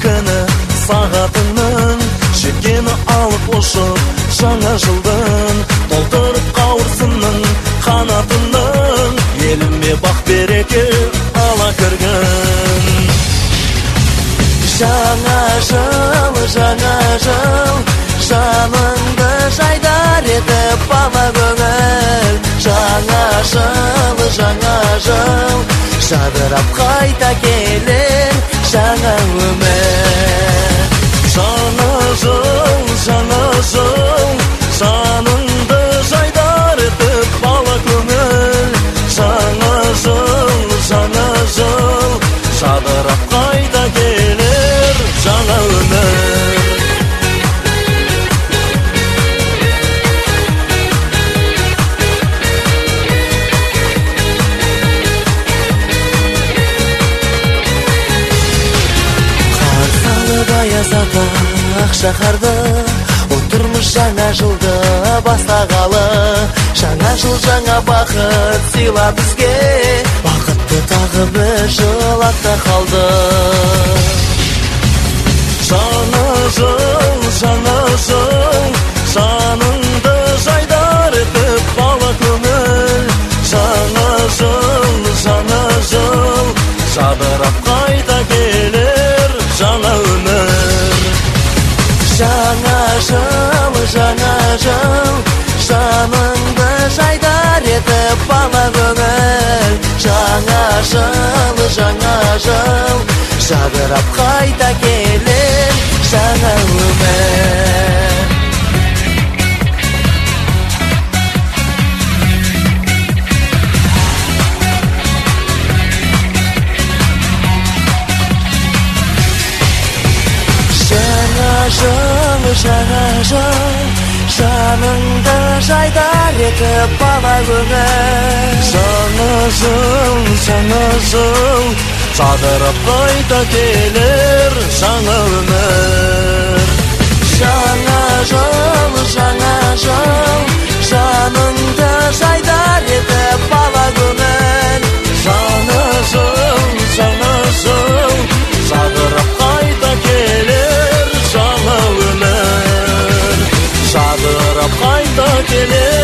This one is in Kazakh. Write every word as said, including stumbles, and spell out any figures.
күні сағатының жеткені алып ұшып жаңа жылдың толтырып қауырсынның қанатының еліме бақ береке ала кіргін. Жаңа жыл, жаңа жыл, жаныңды жайдар етіп бала көңіл. Жаңа жыл, жаңа жыл, жадырап қайта келер жаңа өмір. Жаңа жыл, жаңа жыл, жаныңды жайдар етіп бала көңіл. Жаңа жыл, жаңа жыл, жадырап қайта келер жаңа өмір. Аязата ақ шаһарда отырмыз жаңа жылды бастағалы. Жаңа жыл жаңа бақыт сыйла бізге, бақытты тағы бір жыл артта қалды. Жаңа жыл, жаңа жыл, жаныңды жайдар етіп бала көңіл. Жаңа жыл, жаңа жыл, жадырап қайта келер жаңа өмір. Жаңа жыл, жаңа жыл, жаныңды жайдар етіп бала көңіл. Жаңа жыл, жаңа жыл, жадырап қайта келер жаңа өмір. Жаңа жыл, жаңа жыл, жаныңды жайдар етіп бала көңіл. Жаңа жыл, жаңа жыл, жадырап қайта келер жаңа өмір. Жаңа жыл, жаңа жыл, жаныңды жайдар етіп бала көңіл. Жаңа жыл, жаңа жыл, жадырап қайта келер жаңа өмір. Жадырап қайта келер